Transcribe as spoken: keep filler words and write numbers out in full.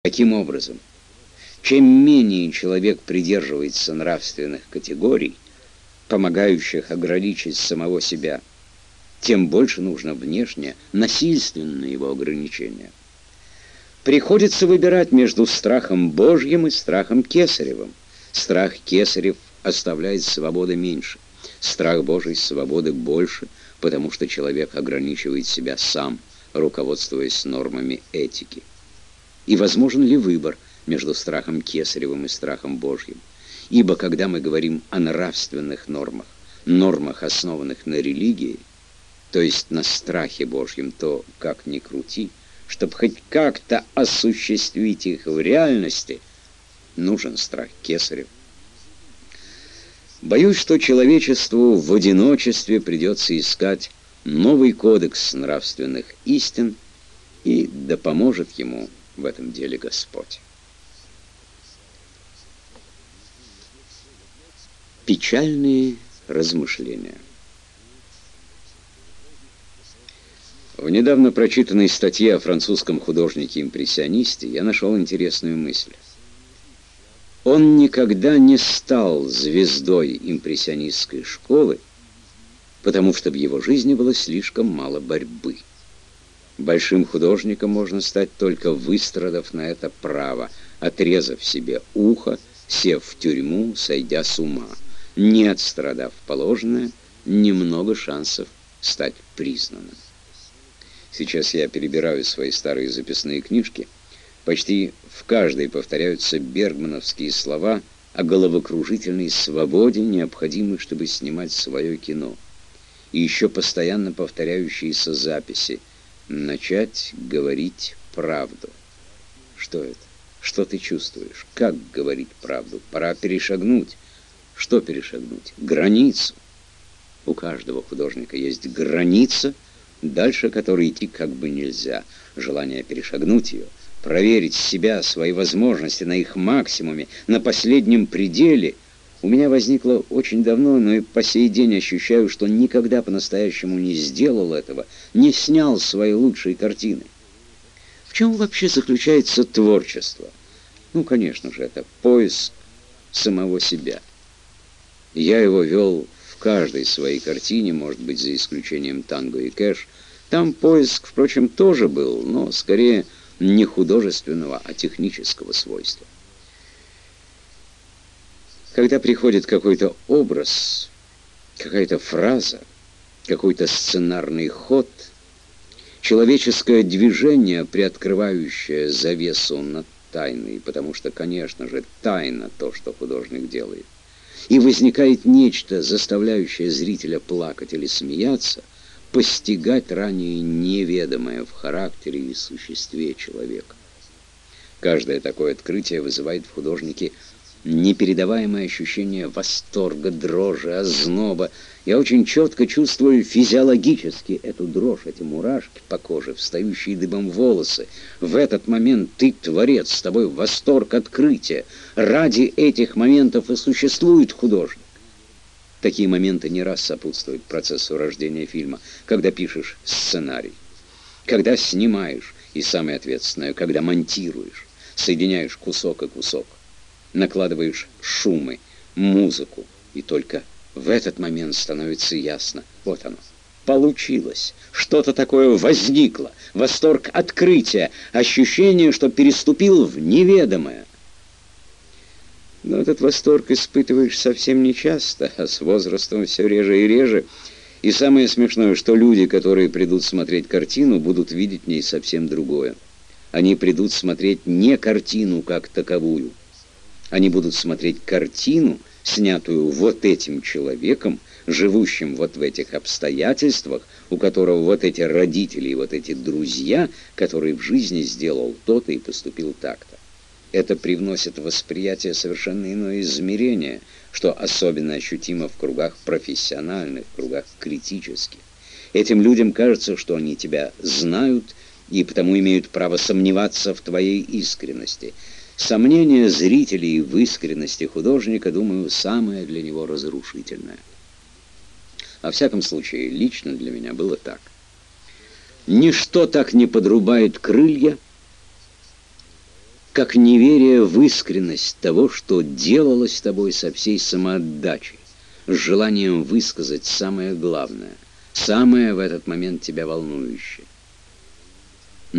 Таким образом, чем менее человек придерживается нравственных категорий, помогающих ограничить самого себя, тем больше нужно внешне насильственное его ограничение. Приходится выбирать между страхом Божьим и страхом Кесаревым. Страх Кесарев оставляет свободы меньше. Страх Божий свободы больше, потому что человек ограничивает себя сам, руководствуясь нормами этики. И возможен ли выбор между страхом Кесаревым и страхом Божьим? Ибо когда мы говорим о нравственных нормах, нормах, основанных на религии, то есть на страхе Божьем, то, как ни крути, чтобы хоть как-то осуществить их в реальности, нужен страх Кесарев. Боюсь, что человечеству в одиночестве придется искать новый кодекс нравственных истин, и да поможет ему в этом деле Господь. Печальные размышления. В недавно прочитанной статье о французском художнике-импрессионисте я нашел интересную мысль. Он никогда не стал звездой импрессионистской школы, потому что в его жизни было слишком мало борьбы. Большим художником можно стать, только выстрадав на это право, отрезав себе ухо, сев в тюрьму, сойдя с ума, не отстрадав положенное, немного шансов стать признанным. Сейчас я перебираю свои старые записные книжки. Почти в каждой повторяются бергмановские слова о головокружительной свободе, необходимой, чтобы снимать свое кино. И еще постоянно повторяющиеся записи: начать говорить правду. Что это? Что ты чувствуешь? Как говорить правду? Пора перешагнуть. Что перешагнуть? Границу. У каждого художника есть граница, дальше которой идти как бы нельзя. Желание перешагнуть ее, проверить себя, свои возможности на их максимуме, на последнем пределе, у меня возникло очень давно, но и по сей день ощущаю, что никогда по-настоящему не сделал этого, не снял свои лучшие картины. В чем вообще заключается творчество? Ну, конечно же, это поиск самого себя. Я его вел в каждой своей картине, может быть, за исключением «Танго и Кэш». Там поиск, впрочем, тоже был, но скорее не художественного, а технического свойства. Когда приходит какой-то образ, какая-то фраза, какой-то сценарный ход, человеческое движение, приоткрывающее завесу над тайной, потому что, конечно же, тайна то, что художник делает, и возникает нечто, заставляющее зрителя плакать или смеяться, постигать ранее неведомое в характере и существе человека. Каждое такое открытие вызывает в художнике непередаваемое ощущение восторга, дрожи, озноба. Я очень четко чувствую физиологически эту дрожь, эти мурашки по коже, встающие дыбом волосы. В этот момент ты творец, с тобой восторг открытия. Ради этих моментов и существует художник. Такие моменты не раз сопутствуют процессу рождения фильма, когда пишешь сценарий, когда снимаешь, и самое ответственное, когда монтируешь, соединяешь кусок и кусок, накладываешь шумы, музыку, и только в этот момент становится ясно: вот оно, получилось, что-то такое возникло, восторг открытия, ощущение, что переступил в неведомое. Но этот восторг испытываешь совсем нечасто, а с возрастом все реже и реже. И самое смешное, что люди, которые придут смотреть картину, будут видеть в ней совсем другое. Они придут смотреть не картину как таковую. Они будут смотреть картину, снятую вот этим человеком, живущим вот в этих обстоятельствах, у которого вот эти родители и вот эти друзья, который в жизни сделал то-то и поступил так-то. Это привносит в восприятие совершенно иное измерение, что особенно ощутимо в кругах профессиональных, в кругах критических. Этим людям кажется, что они тебя знают и потому имеют право сомневаться в твоей искренности. Сомнение зрителей в искренности художника, думаю, самое для него разрушительное. Во всяком случае, лично для меня было так. Ничто так не подрубает крылья, как неверие в искренность того, что делалось с тобой со всей самоотдачей, с желанием высказать самое главное, самое в этот момент тебя волнующее.